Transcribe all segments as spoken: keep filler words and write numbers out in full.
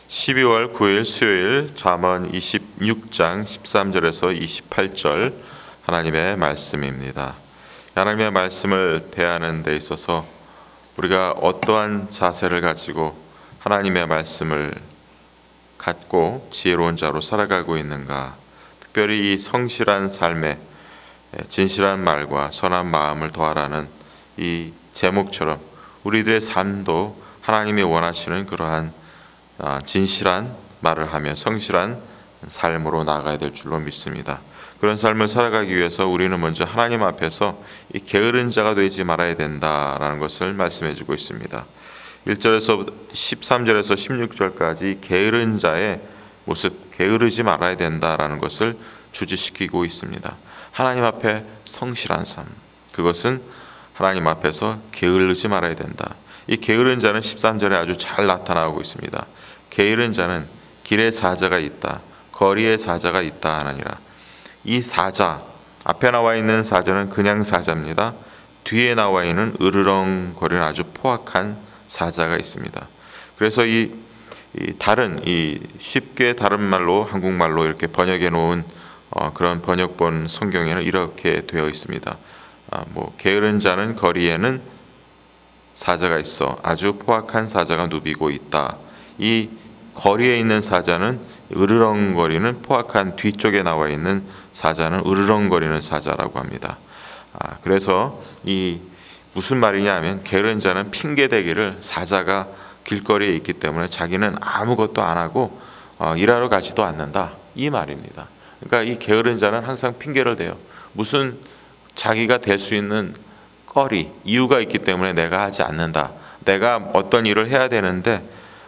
십이월 구일 수요일 잠언 이십육 장 십삼 절에서 이십팔 절 하나님의 말씀입니다. 하나님의 말씀을 대하는 데 있어서 우리가 어떠한 자세를 가지고 하나님의 말씀을 갖고 지혜로운 자로 살아가고 있는가, 특별히 이 성실한 삶에 진실한 말과 선한 마음을 더하라는 이 제목처럼 우리들의 삶도 하나님이 원하시는 그러한 진실한 말을 하며 성실한 삶으로 나아가야 될 줄로 믿습니다. 그런 삶을 살아가기 위해서 우리는 먼저 하나님 앞에서 이 게으른 자가 되지 말아야 된다라는 것을 말씀해 주고 있습니다. 일 절에서 십삼 절에서 십육 절까지 게으른 자의 모습, 게으르지 말아야 된다라는 것을 주지시키고 있습니다. 하나님 앞에 성실한 삶, 그것은 하나님 앞에서 게으르지 말아야 된다. 이 게으른 자는 십삼 절에 아주 잘 나타나고 있습니다. 게으른 자는 길에 사자가 있다, 거리에 사자가 있다 하느니라. 이 사자, 앞에 나와 있는 사자는 그냥 사자입니다. 뒤에 나와 있는 으르렁거리는 아주 포악한 사자가 있습니다. 그래서 이, 이 다른 이 쉽게 다른 말로 한국말로 이렇게 번역해 놓은 어, 그런 번역본 성경에는 이렇게 되어 있습니다. 아, 뭐 게으른 자는 거리에는 사자가 있어 아주 포악한 사자가 누비고 있다. 이 거리에 있는 사자는 으르렁거리는 포악한, 뒤쪽에 나와 있는 사자는 으르렁거리는 사자라고 합니다. 아, 그래서 이 무슨 말이냐 하면 게으른 자는 핑계대기를, 사자가 길거리에 있기 때문에 자기는 아무것도 안 하고 어, 일하러 가지도 않는다, 이 말입니다. 그러니까 이 게으른 자는 항상 핑계를 대요. 무슨 자기가 될 수 있는 거리, 이유가 있기 때문에 내가 하지 않는다. 내가 어떤 일을 해야 되는데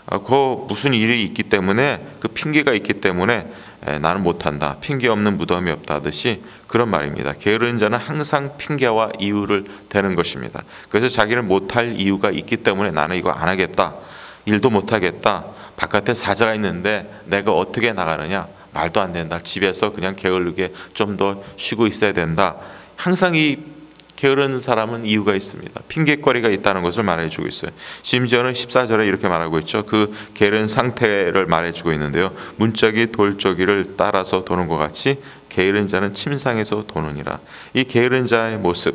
그 무슨 일이 있기 때문에, 그 핑계가 있기 때문에 나는 못한다, 핑계 없는 무덤이 없다 하듯이 그런 말입니다. 게으른 자는 항상 핑계와 이유를 대는 것입니다. 그래서 자기는 못할 이유가 있기 때문에 나는 이거 안 하겠다, 일도 못하겠다, 바깥에 사자가 있는데 내가 어떻게 나가느냐, 말도 안 된다, 집에서 그냥 게으르게 좀 더 쉬고 있어야 된다. 항상 이 게으른 사람은 이유가 있습니다. 핑계거리가 있다는 것을 말해주고 있어요. 심지어는 십사 절에 이렇게 말하고 있죠. 그 게으른 상태를 말해주고 있는데요. 문짝이 돌저기를 따라서 도는 것 같이 게으른 자는 침상에서 도느니라. 이 게으른 자의 모습,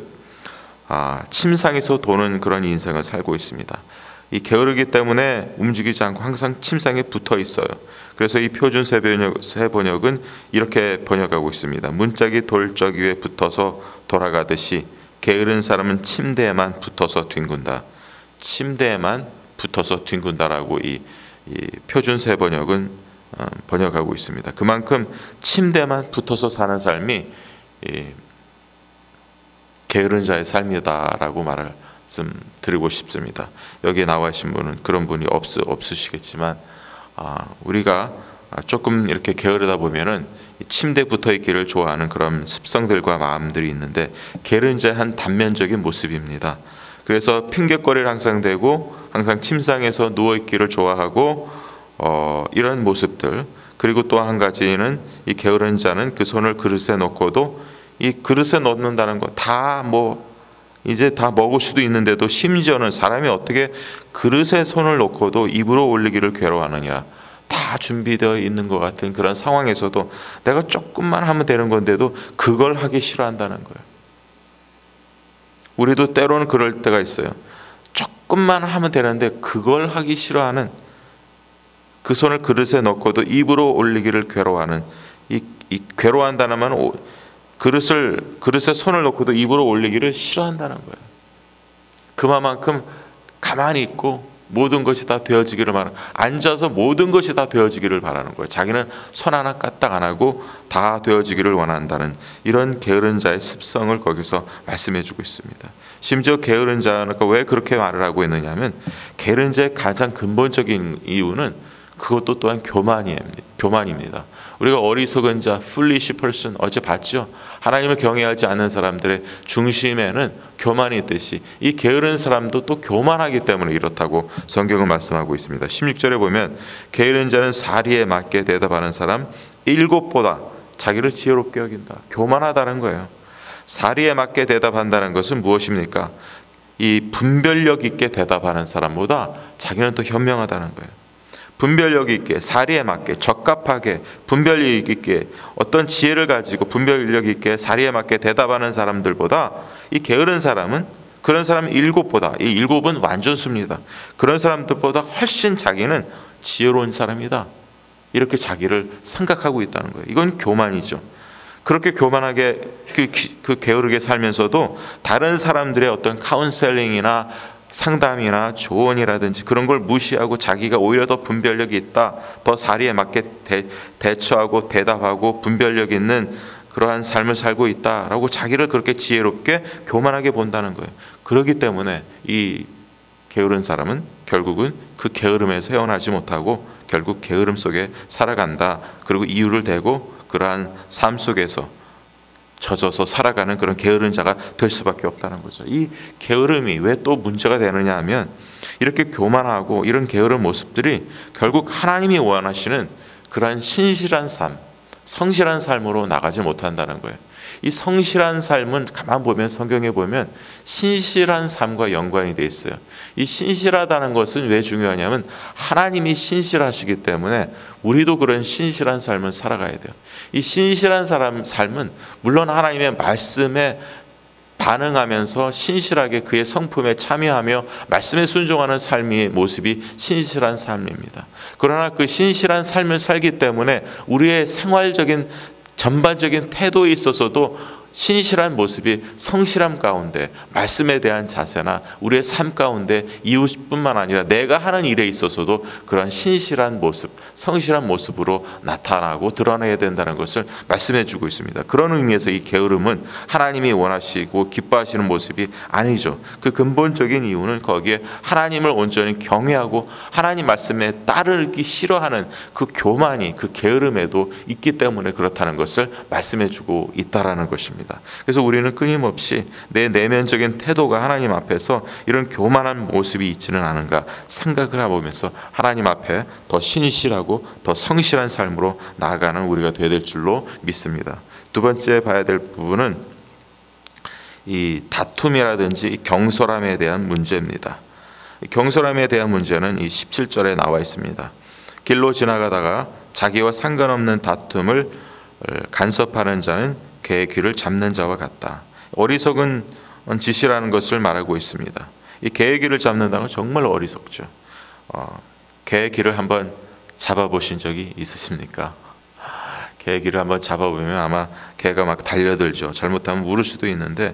아, 침상에서 도는 그런 인생을 살고 있습니다. 이 게으르기 때문에 움직이지 않고 항상 침상에 붙어 있어요. 그래서 이 표준 새번역, 새번역은 이렇게 번역하고 있습니다. 문짝이 돌저기 위에 붙어서 돌아가듯이 게으른 사람은 침대에만 붙어서 뒹군다. 침대에만 붙어서 뒹군다라고 이, 이 표준 새번역은 어, 번역하고 있습니다. 그만큼 침대만 붙어서 사는 삶이 이, 게으른 자의 삶이다라고 말을 좀 드리고 싶습니다. 여기에 나와 계신 분은 그런 분이 없, 없으시겠지만 아, 우리가 조금 이렇게 게으르다 보면은 침대에 붙어 있기를 좋아하는 그런 습성들과 마음들이 있는데, 게으른 자의 한 단면적인 모습입니다. 그래서 핑계거리를 항상 대고 항상 침상에서 누워 있기를 좋아하고 어, 이런 모습들. 그리고 또 한 가지는 이 게으른 자는 그 손을 그릇에 넣고도, 이 그릇에 넣는다는 거 다 뭐 이제 다 먹을 수도 있는데도 심지어는 사람이 어떻게 그릇에 손을 놓고도 입으로 올리기를 괴로워하느냐, 다 준비되어 있는 것 같은 그런 상황에서도 내가 조금만 하면 되는 건데도 그걸 하기 싫어한다는 거예요. 우리도 때로는 그럴 때가 있어요. 조금만 하면 되는데 그걸 하기 싫어하는, 그 손을 그릇에 넣고도 입으로 올리기를 괴로워하는, 이, 이 괴로워한다는 말은 그릇을, 그릇에 손을 놓고도 입으로 올리기를 싫어한다는 거예요. 그만큼 가만히 있고 모든 것이 다 되어지기를 바라는, 앉아서 모든 것이 다 되어지기를 바라는 거예요. 자기는 손 하나 까딱 안 하고 다 되어지기를 원한다는 이런 게으른 자의 습성을 거기서 말씀해 주고 있습니다. 심지어 게으른 자는 왜 그렇게 말을 하고 있느냐 하면, 게으른 자의 가장 근본적인 이유는 그것도 또한 교만입니다. 교만입니다. 우리가 어리석은 자, foolish person 어제 봤죠? 하나님을 경외하지 않는 사람들의 중심에는 교만이 있듯이 이 게으른 사람도 또 교만하기 때문에 이렇다고 성경은 말씀하고 있습니다. 십육 절에 보면 게으른 자는 사리에 맞게 대답하는 사람 일곱보다 자기를 지혜롭게 여긴다. 교만하다는 거예요. 사리에 맞게 대답한다는 것은 무엇입니까? 이 분별력 있게 대답하는 사람보다 자기는 또 현명하다는 거예요. 분별력 있게, 사리에 맞게, 적합하게, 분별력 있게, 어떤 지혜를 가지고 분별력 있게 사리에 맞게 대답하는 사람들보다 이 게으른 사람은, 그런 사람 일곱보다, 이 일곱은 완전수입니다. 그런 사람들보다 훨씬 자기는 지혜로운 사람이다, 이렇게 자기를 생각하고 있다는 거예요. 이건 교만이죠. 그렇게 교만하게 그, 그 게으르게 살면서도 다른 사람들의 어떤 카운셀링이나 상담이나 조언이라든지 그런 걸 무시하고 자기가 오히려 더 분별력이 있다, 더 사리에 맞게 대, 대처하고 대답하고 분별력 있는 그러한 삶을 살고 있다라고 자기를 그렇게 지혜롭게 교만하게 본다는 거예요. 그렇기 때문에 이 게으른 사람은 결국은 그 게으름에서 헤어나지 못하고 결국 게으름 속에 살아간다. 그리고 이유를 대고 그러한 삶 속에서 젖어서 살아가는 그런 게으른 자가 될 수밖에 없다는 거죠. 이 게으름이 왜 또 문제가 되느냐 하면, 이렇게 교만하고 이런 게으른 모습들이 결국 하나님이 원하시는 그러한 신실한 삶, 성실한 삶으로 나가지 못한다는 거예요. 이 성실한 삶은 가만 보면, 성경에 보면 신실한 삶과 연관이 돼 있어요. 이 신실하다는 것은 왜 중요하냐면 하나님이 신실하시기 때문에 우리도 그런 신실한 삶을 살아가야 돼요. 이 신실한 사람 삶은 물론 하나님의 말씀에 반응하면서 신실하게 그의 성품에 참여하며 말씀에 순종하는 삶의 모습이 신실한 삶입니다. 그러나 그 신실한 삶을 살기 때문에 우리의 생활적인 전반적인 태도에 있어서도 신실한 모습이 성실함 가운데, 말씀에 대한 자세나 우리의 삶 가운데 이웃뿐만 아니라 내가 하는 일에 있어서도 그런 신실한 모습, 성실한 모습으로 나타나고 드러내야 된다는 것을 말씀해 주고 있습니다. 그런 의미에서 이 게으름은 하나님이 원하시고 기뻐하시는 모습이 아니죠. 그 근본적인 이유는 거기에 하나님을 온전히 경외하고 하나님 말씀에 따르기 싫어하는 그 교만이 그 게으름에도 있기 때문에 그렇다는 것을 말씀해 주고 있다라는 것입니다. 그래서 우리는 끊임없이 내 내면적인 태도가 하나님 앞에서 이런 교만한 모습이 있지는 않은가 생각을 해보면서 하나님 앞에 더 신실하고 더 성실한 삶으로 나아가는 우리가 되어야 될 줄로 믿습니다. 두 번째 봐야 될 부분은 이 다툼이라든지 이 경솔함에 대한 문제입니다. 경솔함에 대한 문제는 이 십칠 절에 나와 있습니다. 길로 지나가다가 자기와 상관없는 다툼을 간섭하는 자는 개의 귀를 잡는 자와 같다. 어리석은 짓이라는 것을 말하고 있습니다. 이 개의 귀를 잡는다는 건 정말 어리석죠. 어, 개의 귀를 한번 잡아보신 적이 있으십니까? 개의 귀를 한번 잡아보면 아마 개가 막 달려들죠. 잘못하면 물을 수도 있는데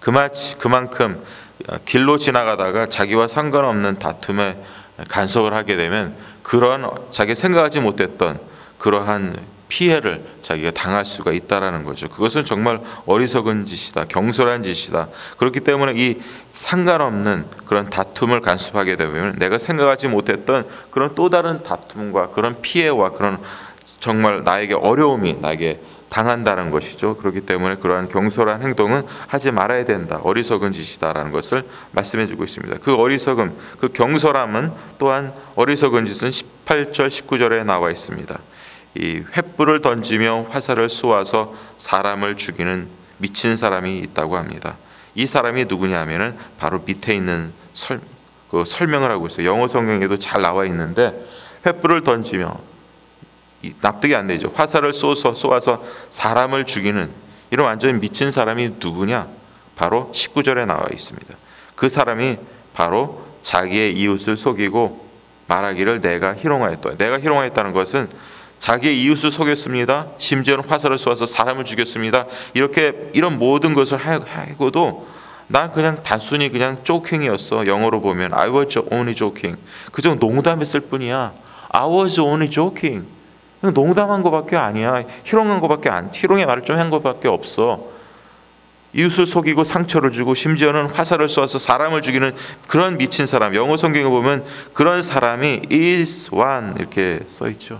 그만큼 길로 지나가다가 자기와 상관없는 다툼에 간섭을 하게 되면 그런 자기 생각하지 못했던 그러한 피해를 자기가 당할 수가 있다라는 거죠. 그것은 정말 어리석은 짓이다, 경솔한 짓이다. 그렇기 때문에 이 상관없는 그런 다툼을 간섭하게 되면 내가 생각하지 못했던 그런 또 다른 다툼과 그런 피해와 그런 정말 나에게 어려움이 나에게 당한다는 것이죠. 그렇기 때문에 그러한 경솔한 행동은 하지 말아야 된다, 어리석은 짓이다라는 것을 말씀해 주고 있습니다. 그 어리석음, 그 경솔함은 또한 어리석은 짓은 십팔 절 십구 절에 나와 있습니다. 이 횃불을 던지며 화살을 쏘아서 사람을 죽이는 미친 사람이 있다고 합니다. 이 사람이 누구냐 하면은 바로 밑에 있는 설, 그 설명을 하고 있어요. 영어 성경에도 잘 나와 있는데 횃불을 던지며, 납득이 안 되죠. 화살을 쏘서 쏘아서 사람을 죽이는 이런 완전히 미친 사람이 누구냐? 바로 십구 절에 나와 있습니다. 그 사람이 바로 자기의 이웃을 속이고 말하기를 내가 희롱하였다. 내가 희롱하였다는 것은 자기의 이웃을 속였습니다. 심지어는 화살을 쏘아서 사람을 죽였습니다. 이렇게 이런 모든 것을 하고도 난 그냥 단순히 그냥 조킹이었어. 영어로 보면 I was only joking. 그저 농담했을 뿐이야. I was only joking. 농담한 것밖에 아니야. 희롱한 것밖에 안. 희롱의 말을 좀 한 것밖에 없어. 이웃을 속이고 상처를 주고 심지어는 화살을 쏘아서 사람을 죽이는 그런 미친 사람. 영어 성경에 보면 그런 사람이 is one 이렇게 써 있죠.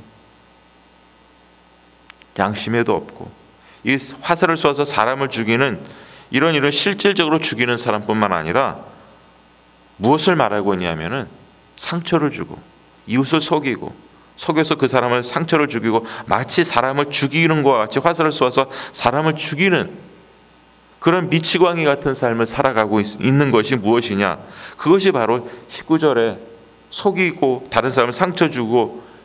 양심에도 없고 이 화살을 쏘아서 사람을 죽이는 이런 이런 실질적으로 죽이는 사람뿐만 아니라 무엇을 말하고 있냐면은 상처를 주고 이웃을 속이고 속여서 그 사람을 상처를 죽이고 마치 사람을 죽이는 것과 같이 화살을 쏘아서 사람을 죽이는 그런 미치광이 같은 삶을 살아가고 있는 것이 무엇이냐? 그것이 바로 십구 절에 속이고 다른 사람을 상처 주고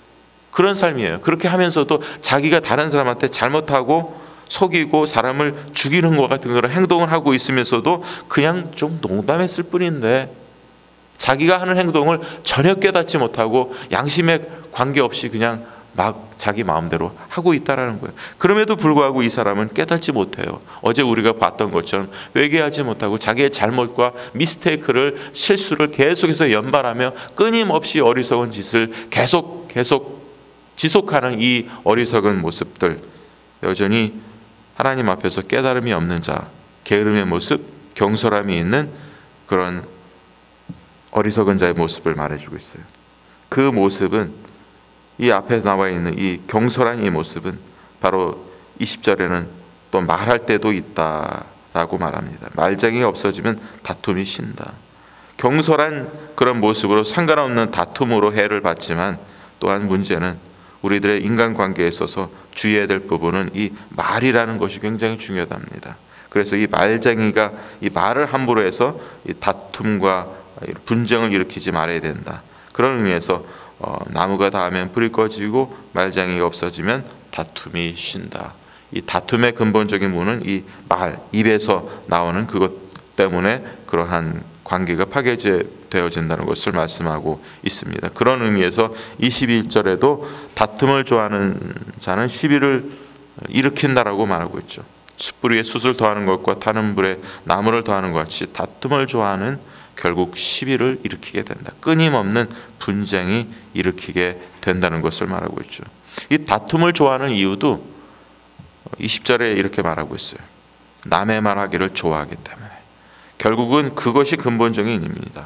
그런 삶이에요. 그렇게 하면서도 자기가 다른 사람한테 잘못하고 속이고 사람을 죽이는 것 같은 그런 행동을 하고 있으면서도 그냥 좀 농담했을 뿐인데 자기가 하는 행동을 전혀 깨닫지 못하고 양심에 관계없이 그냥 막 자기 마음대로 하고 있다라는 거예요. 그럼에도 불구하고 이 사람은 깨닫지 못해요. 어제 우리가 봤던 것처럼 회개하지 못하고 자기의 잘못과 미스테이크를 실수를 계속해서 연발하며 끊임없이 어리석은 짓을 계속 계속 지속하는 이 어리석은 모습들, 여전히 하나님 앞에서 깨달음이 없는 자, 게으름의 모습, 경솔함이 있는 그런 어리석은 자의 모습을 말해주고 있어요. 그 모습은, 이 앞에 나와 있는 이 경솔한 이 모습은 바로 이십 절에는 또 말할 때도 있다라고 말합니다. 말쟁이가 없어지면 다툼이 쉰다. 경솔한 그런 모습으로 상관없는 다툼으로 해를 받지만 또한 문제는 우리들의 인간관계에 있어서 주의해야 될 부분은 이 말이라는 것이 굉장히 중요합니다. 그래서 이 말쟁이가 이 말을 함부로 해서 이 다툼과 분쟁을 일으키지 말아야 된다. 그런 의미에서 어, 나무가 닿으면 불이 꺼지고 말쟁이가 없어지면 다툼이 쉰다. 이 다툼의 근본적인 문은 이 말, 입에서 나오는 그것 때문에 그러한 관계가 파괴되어진다는 것을 말씀하고 있습니다. 그런 의미에서 이십일 절에도 다툼을 좋아하는 자는 시비를 일으킨다라고 말하고 있죠. 숯불 위에 숯을 더하는 것과 타는 불에 나무를 더하는 것 같이 다툼을 좋아하는 결국 시비를 일으키게 된다. 끊임없는 분쟁이 일으키게 된다는 것을 말하고 있죠. 이 다툼을 좋아하는 이유도 이십 절에 이렇게 말하고 있어요. 남의 말하기를 좋아하기 때문에. 결국은 그것이 근본적인 의미입니다.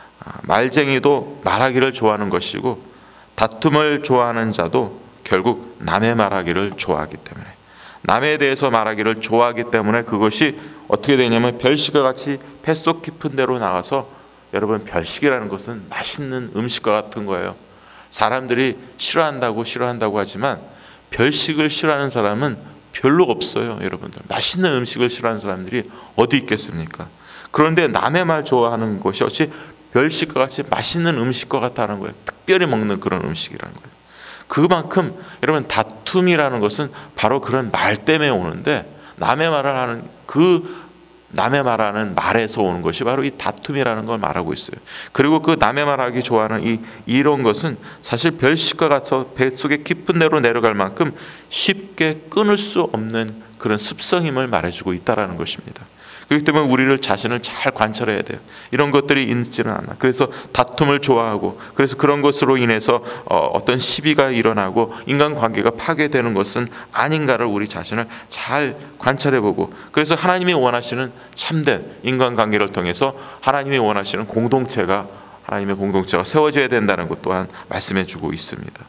말쟁이도 말하기를 좋아하는 것이고 다툼을 좋아하는 자도 결국 남의 말하기를 좋아하기 때문에, 남에 대해서 말하기를 좋아하기 때문에 그것이 어떻게 되냐면 별식과 같이 뱃속 깊은 데로 나가서, 여러분 별식이라는 것은 맛있는 음식과 같은 거예요. 사람들이 싫어한다고 싫어한다고 하지만 별식을 싫어하는 사람은 별로 없어요. 여러분들 맛있는 음식을 싫어하는 사람들이 어디 있겠습니까? 그런데 남의 말 좋아하는 것이 어찌 별식과 같이 맛있는 음식과 같다는 거예요. 특별히 먹는 그런 음식이라는 거예요. 그만큼 여러분 다툼이라는 것은 바로 그런 말 때문에 오는데, 남의 말을 하는 그 남의 말하는 말에서 오는 것이 바로 이 다툼이라는 걸 말하고 있어요. 그리고 그 남의 말하기 좋아하는 이 이런 것은 사실 별식과 같아서 뱃속에 깊은 데로 내려갈 만큼 쉽게 끊을 수 없는 그런 습성임을 말해주고 있다라는 것입니다. 그렇기 때문에 우리를 자신을 잘 관찰해야 돼요. 이런 것들이 있지는 않아. 그래서 다툼을 좋아하고, 그래서 그런 것으로 인해서 어떤 시비가 일어나고 인간관계가 파괴되는 것은 아닌가를 우리 자신을 잘 관찰해보고, 그래서 하나님이 원하시는 참된 인간관계를 통해서 하나님이 원하시는 공동체가, 하나님의 공동체가 세워져야 된다는 것 또한 말씀해주고 있습니다.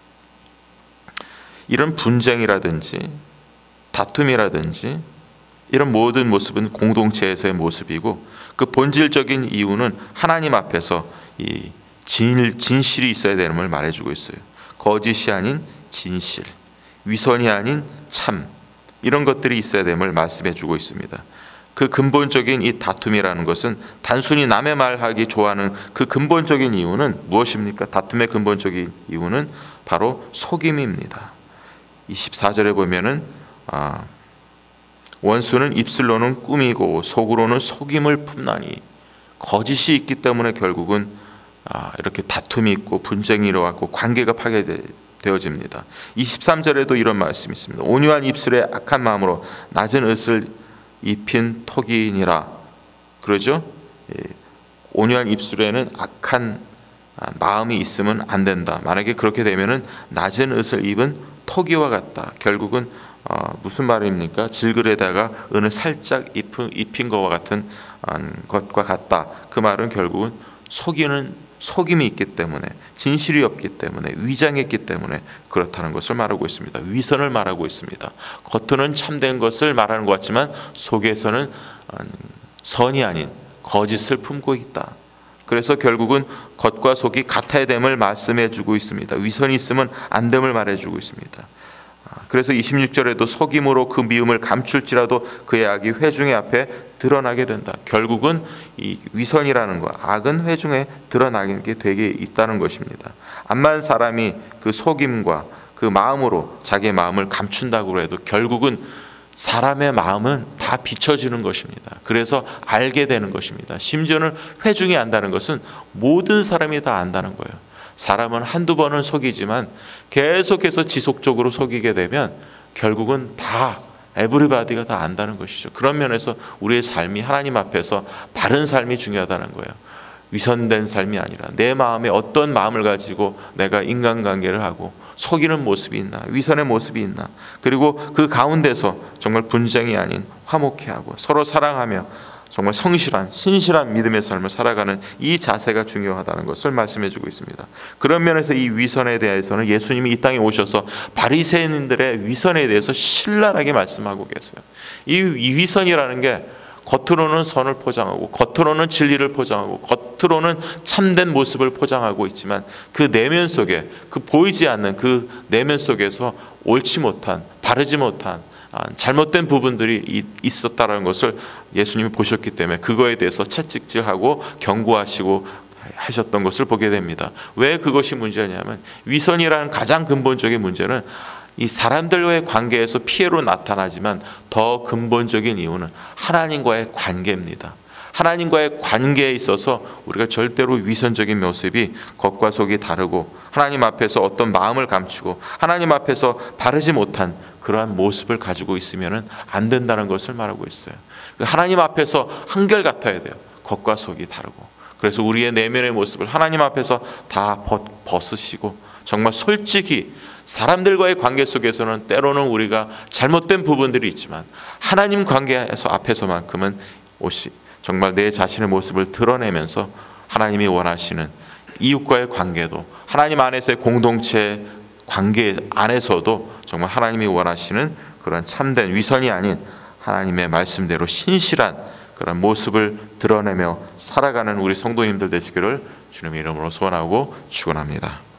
이런 분쟁이라든지 다툼이라든지 이런 모든 모습은 공동체에서의 모습이고, 그 본질적인 이유는 하나님 앞에서 이 진, 진실이 있어야 되는 걸 말해주고 있어요. 거짓이 아닌 진실, 위선이 아닌 참, 이런 것들이 있어야 되는 걸 말씀해주고 있습니다. 그 근본적인 이 다툼이라는 것은 단순히 남의 말하기 좋아하는 그 근본적인 이유는 무엇입니까? 다툼의 근본적인 이유는 바로 속임입니다. 이십사 절에 보면은 아, 원수는 입술로는 꾸미고 속으로는 속임을 품나니, 거짓이 있기 때문에 결국은 이렇게 다툼이 있고 분쟁이 일어나고 관계가 파괴되어집니다. 이십삼 절에도 이런 말씀이 있습니다. 온유한 입술에 악한 마음으로 낮은 옷을 입힌 토기니라. 그러죠? 온유한 입술에는 악한 마음이 있으면 안 된다. 만약에 그렇게 되면은 낮은 옷을 입은 토기와 같다. 결국은 어, 무슨 말입니까? 질글에다가 은을 살짝 입힌, 입힌 것과 같은 어, 것과 같다. 그 말은 결국은 속이는 속임이 있기 때문에, 진실이 없기 때문에, 위장했기 때문에 그렇다는 것을 말하고 있습니다. 위선을 말하고 있습니다. 겉으로는 참된 것을 말하는 것 같지만 속에서는 어, 선이 아닌 거짓을 품고 있다. 그래서 결국은 겉과 속이 같아야 됨을 말씀해주고 있습니다. 위선이 있으면 안 됨을 말해주고 있습니다. 그래서 이십육 절에도 속임으로 그 미움을 감출지라도 그의 악이 회중의 앞에 드러나게 된다. 결국은 이 위선이라는 거, 악은 회중에 드러나게 되게 있다는 것입니다. 암만 사람이 그 속임과 그 마음으로 자기의 마음을 감춘다고 해도 결국은 사람의 마음은 다 비춰지는 것입니다. 그래서 알게 되는 것입니다. 심지어는 회중이 안다는 것은 모든 사람이 다 안다는 거예요. 사람은 한두 번은 속이지만 계속해서 지속적으로 속이게 되면 결국은 다 에브리바디가 다 안다는 것이죠. 그런 면에서 우리의 삶이 하나님 앞에서 바른 삶이 중요하다는 거예요. 위선된 삶이 아니라 내 마음에 어떤 마음을 가지고 내가 인간관계를 하고 속이는 모습이 있나, 위선의 모습이 있나, 그리고 그 가운데서 정말 분쟁이 아닌 화목해 하고 서로 사랑하며 정말 성실한 신실한 믿음의 삶을 살아가는 이 자세가 중요하다는 것을 말씀해 주고 있습니다. 그런 면에서 이 위선에 대해서는 예수님이 이 땅에 오셔서 바리새인들의 위선에 대해서 신랄하게 말씀하고 계세요. 이 위선이라는 게 겉으로는 선을 포장하고 겉으로는 진리를 포장하고 겉으로는 참된 모습을 포장하고 있지만 그 내면 속에, 그 보이지 않는 그 내면 속에서 옳지 못한, 바르지 못한 잘못된 부분들이 있었다는 것을 예수님이 보셨기 때문에 그거에 대해서 채찍질하고 경고하시고 하셨던 것을 보게 됩니다. 왜 그것이 문제냐면 위선이라는 가장 근본적인 문제는 이 사람들과의 관계에서 피해로 나타나지만 더 근본적인 이유는 하나님과의 관계입니다. 하나님과의 관계에 있어서 우리가 절대로 위선적인 모습이 겉과 속이 다르고 하나님 앞에서 어떤 마음을 감추고 하나님 앞에서 바르지 못한 그러한 모습을 가지고 있으면 안 된다는 것을 말하고 있어요. 하나님 앞에서 한결같아야 돼요. 겉과 속이 다르고. 그래서 우리의 내면의 모습을 하나님 앞에서 다 벗, 벗으시고 정말 솔직히 사람들과의 관계 속에서는 때로는 우리가 잘못된 부분들이 있지만 하나님 관계에서 앞에서만큼은 옷이 정말 내 자신의 모습을 드러내면서 하나님이 원하시는 이웃과의 관계도 하나님 안에서의 공동체 관계 안에서도 정말 하나님이 원하시는 그런 참된 위선이 아닌 하나님의 말씀대로 신실한 그런 모습을 드러내며 살아가는 우리 성도님들 되시기를 주님의 이름으로 소원하고 축원합니다.